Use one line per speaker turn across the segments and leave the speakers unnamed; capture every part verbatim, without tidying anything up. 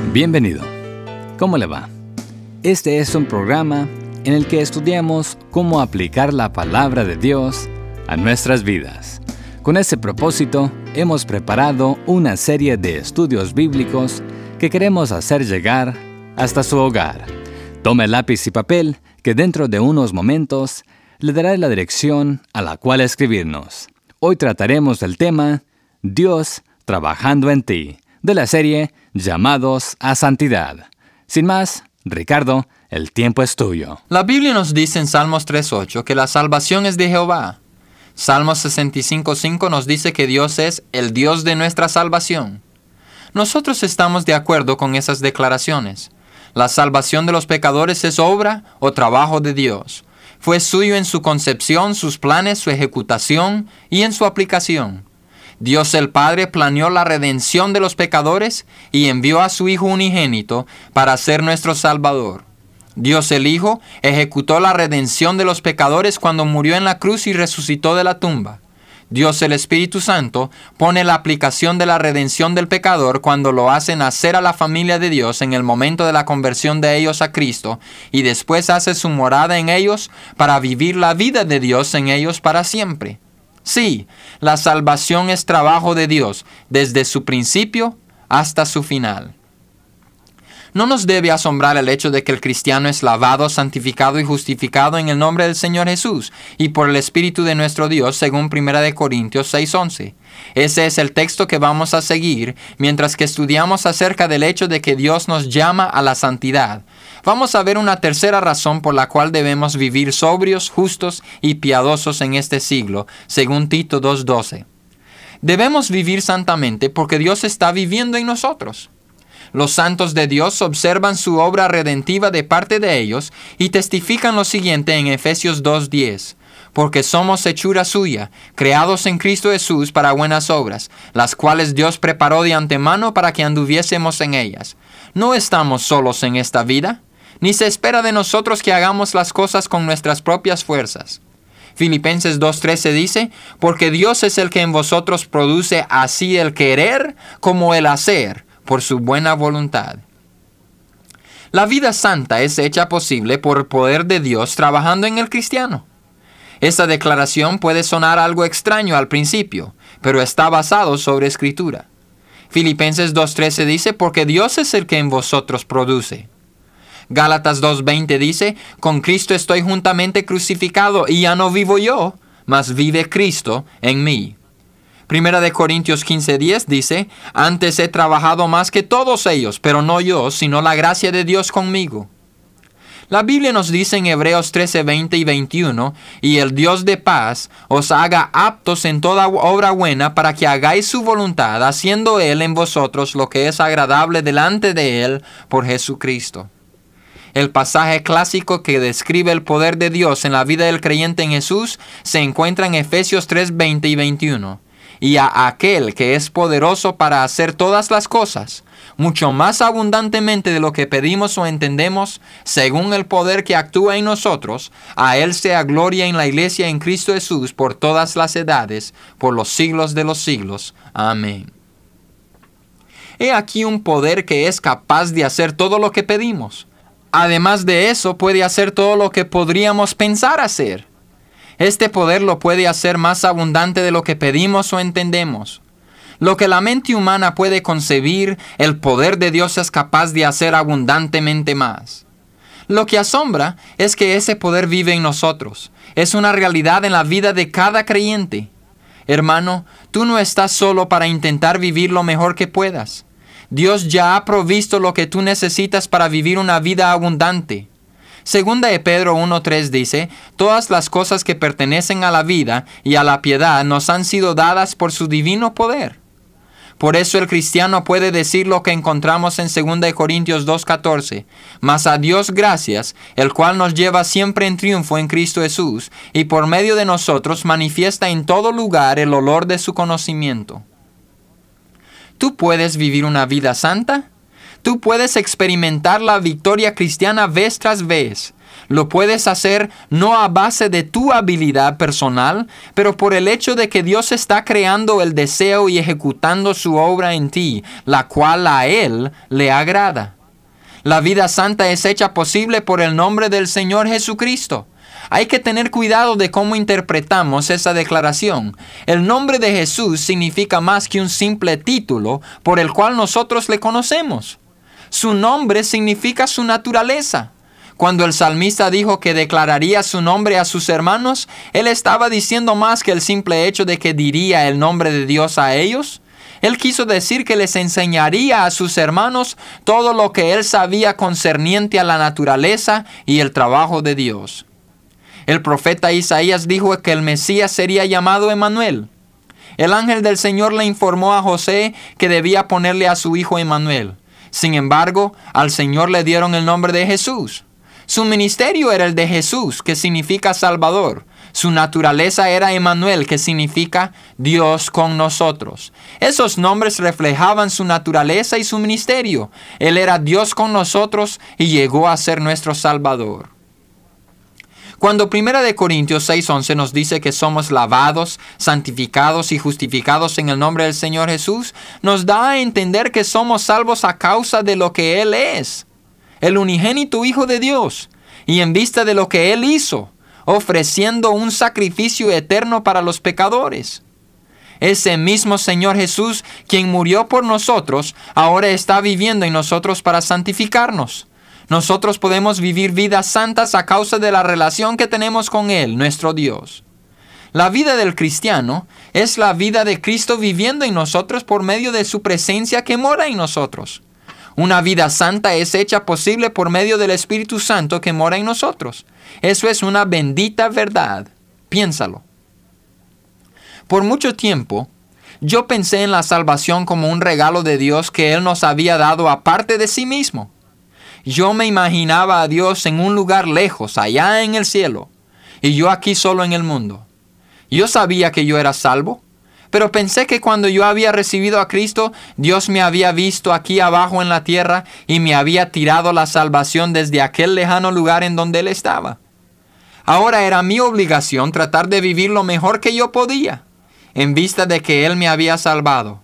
Bienvenido. ¿Cómo le va? Este es un programa en el que estudiamos cómo aplicar la palabra de Dios a nuestras vidas. Con ese propósito, hemos preparado una serie de estudios bíblicos que queremos hacer llegar hasta su hogar. Tome lápiz y papel, que dentro de unos momentos le daré la dirección a la cual escribirnos. Hoy trataremos del tema Dios trabajando en ti, de la serie Llamados a Santidad. Sin más, Ricardo, el tiempo es tuyo.
La Biblia nos dice en Salmos tres ocho que la salvación es de Jehová. Salmos sesenta y cinco cinco nos dice que Dios es el Dios de nuestra salvación. Nosotros estamos de acuerdo con esas declaraciones. La salvación de los pecadores es obra o trabajo de Dios. Fue suyo en su concepción, sus planes, su ejecutación y en su aplicación. Dios el Padre planeó la redención de los pecadores y envió a su Hijo unigénito para ser nuestro Salvador. Dios el Hijo ejecutó la redención de los pecadores cuando murió en la cruz y resucitó de la tumba. Dios el Espíritu Santo pone la aplicación de la redención del pecador cuando lo hace nacer a la familia de Dios en el momento de la conversión de ellos a Cristo y después hace su morada en ellos para vivir la vida de Dios en ellos para siempre. Sí, la salvación es trabajo de Dios desde su principio hasta su final. No nos debe asombrar el hecho de que el cristiano es lavado, santificado y justificado en el nombre del Señor Jesús y por el Espíritu de nuestro Dios, según primera de Corintios seis once. Ese es el texto que vamos a seguir mientras que estudiamos acerca del hecho de que Dios nos llama a la santidad. Vamos a ver una tercera razón por la cual debemos vivir sobrios, justos y piadosos en este siglo, según Tito dos doce. Debemos vivir santamente porque Dios está viviendo en nosotros. Los santos de Dios observan su obra redentiva de parte de ellos y testifican lo siguiente en Efesios dos diez. Porque somos hechura suya, creados en Cristo Jesús para buenas obras, las cuales Dios preparó de antemano para que anduviésemos en ellas. No estamos solos en esta vida, ni se espera de nosotros que hagamos las cosas con nuestras propias fuerzas. Filipenses dos trece dice, porque Dios es el que en vosotros produce así el querer como el hacer, por su buena voluntad. La vida santa es hecha posible por el poder de Dios trabajando en el cristiano. Esta declaración puede sonar algo extraño al principio, pero está basado sobre Escritura. Filipenses dos trece dice, porque Dios es el que en vosotros produce. Gálatas dos veinte dice, con Cristo estoy juntamente crucificado y ya no vivo yo, mas vive Cristo en mí. Primera de Corintios quince diez dice, antes he trabajado más que todos ellos, pero no yo, sino la gracia de Dios conmigo. La Biblia nos dice en Hebreos trece veinte y veintiuno, y el Dios de paz os haga aptos en toda obra buena para que hagáis su voluntad, haciendo Él en vosotros lo que es agradable delante de Él por Jesucristo. El pasaje clásico que describe el poder de Dios en la vida del creyente en Jesús se encuentra en Efesios tres veinte y veintiuno. Y a aquel que es poderoso para hacer todas las cosas, mucho más abundantemente de lo que pedimos o entendemos, según el poder que actúa en nosotros, a Él sea gloria en la iglesia en Cristo Jesús por todas las edades, por los siglos de los siglos. Amén. He aquí un poder que es capaz de hacer todo lo que pedimos. Además de eso, puede hacer todo lo que podríamos pensar hacer. Este poder lo puede hacer más abundante de lo que pedimos o entendemos. Lo que la mente humana puede concebir, el poder de Dios es capaz de hacer abundantemente más. Lo que asombra es que ese poder vive en nosotros. Es una realidad en la vida de cada creyente. Hermano, tú no estás solo para intentar vivir lo mejor que puedas. Dios ya ha provisto lo que tú necesitas para vivir una vida abundante. Segunda de Pedro uno tres dice, todas las cosas que pertenecen a la vida y a la piedad nos han sido dadas por su divino poder. Por eso el cristiano puede decir lo que encontramos en segunda de Corintios dos catorce, mas a Dios gracias, el cual nos lleva siempre en triunfo en Cristo Jesús, y por medio de nosotros manifiesta en todo lugar el olor de su conocimiento. ¿Tú puedes vivir una vida santa? Tú puedes experimentar la victoria cristiana vez tras vez. Lo puedes hacer no a base de tu habilidad personal, pero por el hecho de que Dios está creando el deseo y ejecutando su obra en ti, la cual a Él le agrada. La vida santa es hecha posible por el nombre del Señor Jesucristo. Hay que tener cuidado de cómo interpretamos esa declaración. El nombre de Jesús significa más que un simple título por el cual nosotros le conocemos. Su nombre significa su naturaleza. Cuando el salmista dijo que declararía su nombre a sus hermanos, él estaba diciendo más que el simple hecho de que diría el nombre de Dios a ellos. Él quiso decir que les enseñaría a sus hermanos todo lo que él sabía concerniente a la naturaleza y el trabajo de Dios. El profeta Isaías dijo que el Mesías sería llamado Emmanuel. El ángel del Señor le informó a José que debía ponerle a su hijo Emmanuel. Sin embargo, al Señor le dieron el nombre de Jesús. Su ministerio era el de Jesús, que significa Salvador. Su naturaleza era Emmanuel, que significa Dios con nosotros. Esos nombres reflejaban su naturaleza y su ministerio. Él era Dios con nosotros y llegó a ser nuestro Salvador. Cuando primera de Corintios seis once nos dice que somos lavados, santificados y justificados en el nombre del Señor Jesús, nos da a entender que somos salvos a causa de lo que Él es, el unigénito Hijo de Dios, y en vista de lo que Él hizo, ofreciendo un sacrificio eterno para los pecadores. Ese mismo Señor Jesús, quien murió por nosotros, ahora está viviendo en nosotros para santificarnos. Nosotros podemos vivir vidas santas a causa de la relación que tenemos con Él, nuestro Dios. La vida del cristiano es la vida de Cristo viviendo en nosotros por medio de su presencia que mora en nosotros. Una vida santa es hecha posible por medio del Espíritu Santo que mora en nosotros. Eso es una bendita verdad. Piénsalo. Por mucho tiempo, yo pensé en la salvación como un regalo de Dios que Él nos había dado aparte de sí mismo. Yo me imaginaba a Dios en un lugar lejos, allá en el cielo, y yo aquí solo en el mundo. Yo sabía que yo era salvo, pero pensé que cuando yo había recibido a Cristo, Dios me había visto aquí abajo en la tierra y me había tirado la salvación desde aquel lejano lugar en donde Él estaba. Ahora era mi obligación tratar de vivir lo mejor que yo podía, en vista de que Él me había salvado.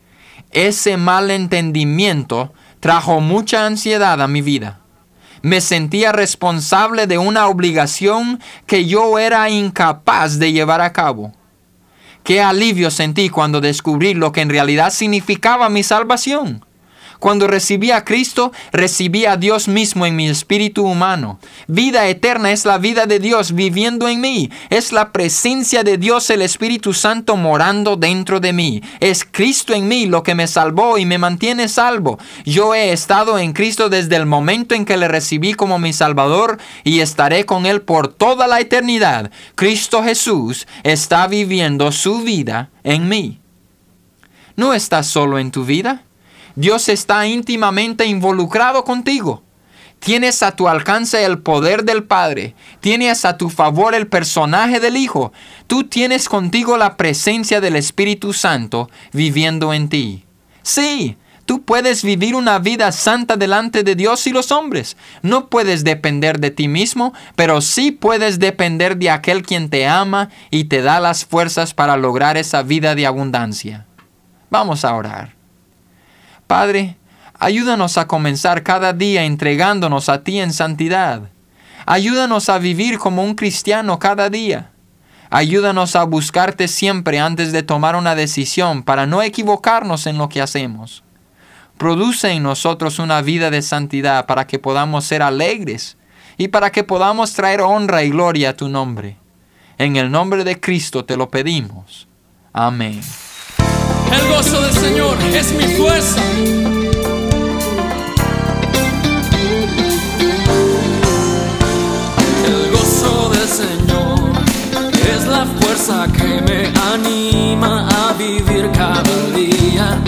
Ese mal entendimiento trajo mucha ansiedad a mi vida. Me sentía responsable de una obligación que yo era incapaz de llevar a cabo. Qué alivio sentí cuando descubrí lo que en realidad significaba mi salvación. Cuando recibí a Cristo, recibí a Dios mismo en mi espíritu humano. Vida eterna es la vida de Dios viviendo en mí. Es la presencia de Dios, el Espíritu Santo, morando dentro de mí. Es Cristo en mí lo que me salvó y me mantiene salvo. Yo he estado en Cristo desde el momento en que le recibí como mi Salvador y estaré con Él por toda la eternidad. Cristo Jesús está viviendo su vida en mí. ¿No estás solo en tu vida? Dios está íntimamente involucrado contigo. Tienes a tu alcance el poder del Padre. Tienes a tu favor el personaje del Hijo. Tú tienes contigo la presencia del Espíritu Santo viviendo en ti. Sí, tú puedes vivir una vida santa delante de Dios y los hombres. No puedes depender de ti mismo, pero sí puedes depender de aquel quien te ama y te da las fuerzas para lograr esa vida de abundancia. Vamos a orar. Padre, ayúdanos a comenzar cada día entregándonos a ti en santidad. Ayúdanos a vivir como un cristiano cada día. Ayúdanos a buscarte siempre antes de tomar una decisión para no equivocarnos en lo que hacemos. Produce en nosotros una vida de santidad para que podamos ser alegres y para que podamos traer honra y gloria a tu nombre. En el nombre de Cristo te lo pedimos. Amén.
El gozo del Señor es mi fuerza. El gozo del Señor es la fuerza que me anima a vivir cada día.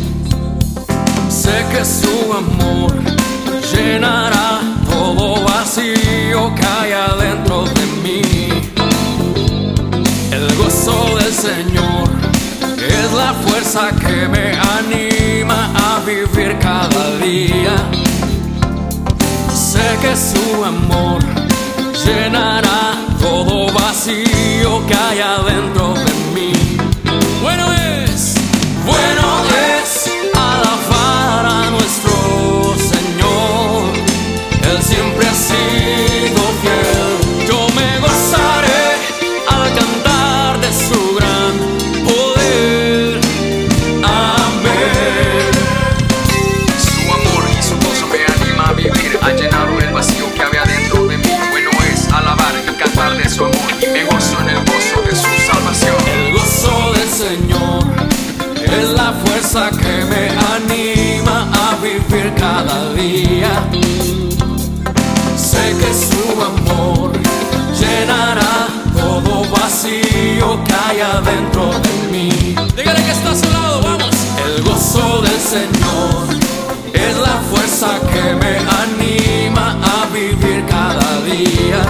Sé que su amor llenará todo vacío que hay adentro de mí. El gozo del Señor es la fuerza que me anima a vivir cada día. Sé que su amor llenará todo vacío que hay adentro de mí. Bueno es, bueno es alabar a nuestro Señor. Él siempre ha sido fiel. Yo me gozaré al cantar de su gran poder. Amén.
Su amor y su gozo me anima a vivir. Ha llenado el vacío que había dentro de mí. Bueno es alabar y cantar de su amor. Y me gozo en el gozo de su salvación.
El gozo del Señor es la fuerza que me anima a vivir cada día. Sé que su amor llenará todo vacío que hay adentro de mí. Dígale que está a su lado, vamos. El gozo del Señor es la fuerza que me anima a vivir cada día.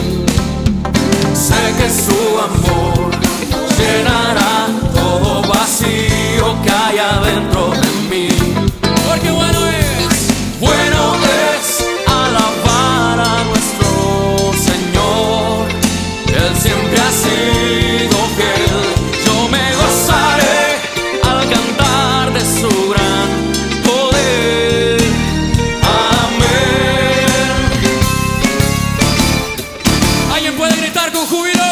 Sé que su amor llenará todo vacío que hay adentro de mí. Porque bueno es, bueno es alabar a nuestro Señor. Él siempre ha sido fiel. Yo me gozaré al cantar de su gran poder. Amén. ¿Alguien puede gritar con júbilo?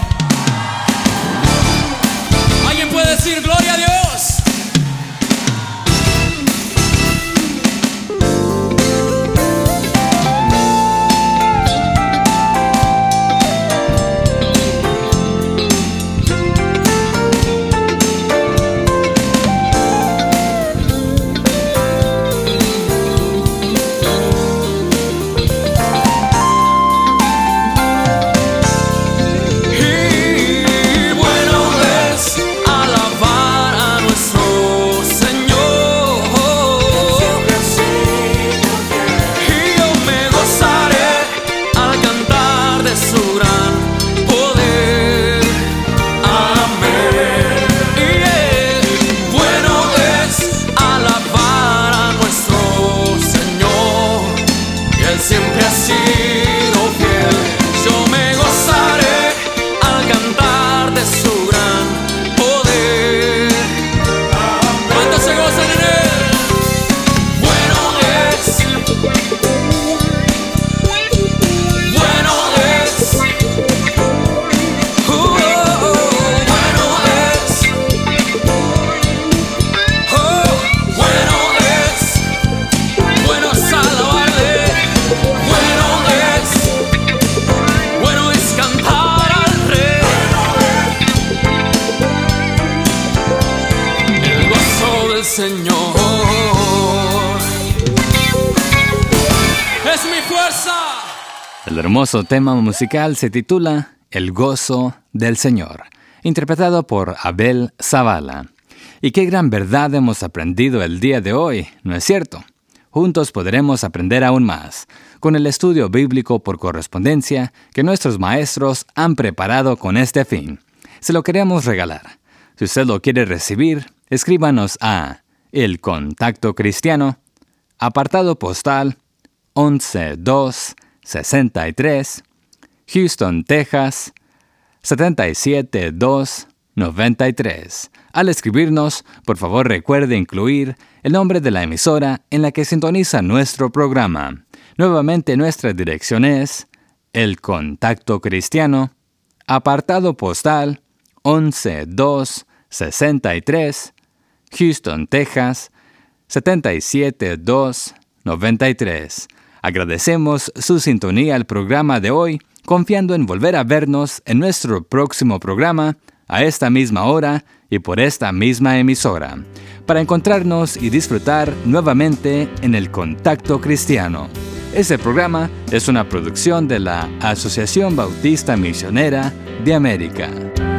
¿Alguien puede decir gloria a Dios? Y bueno es alabar a nuestro Señor. Y yo me gozaré al cantar de su gran poder. Amén. Y es, bueno es alabar a nuestro Señor. Y Él siempre ha sido fiel. Yo me gozaré al cantar de su gran poder. ¿Cuántos se gozan en Él? Bueno es, bueno es, oh, bueno es, oh, bueno es, bueno es alabarle, bueno es, bueno es cantar al Rey. El gozo del Señor es mi fuerza.
El hermoso tema musical se titula El gozo del Señor, interpretado por Abel Zavala. Y qué gran verdad hemos aprendido el día de hoy, ¿no es cierto? Juntos podremos aprender aún más con el estudio bíblico por correspondencia que nuestros maestros han preparado con este fin. Se lo queremos regalar. Si usted lo quiere recibir, escríbanos a El Contacto Cristiano, apartado postal once dos sesenta y tres, Houston, Texas, setenta y siete dos noventa y tres. Al escribirnos, por favor recuerde incluir el nombre de la emisora en la que sintoniza nuestro programa. Nuevamente nuestra dirección es El Contacto Cristiano, apartado postal once dos sesenta y tres, Houston, Texas, setenta y siete dos noventa y tres. Agradecemos su sintonía al programa de hoy, confiando en volver a vernos en nuestro próximo programa a esta misma hora y por esta misma emisora, para encontrarnos y disfrutar nuevamente en El Contacto Cristiano. Este programa es una producción de la Asociación Bautista Misionera de América.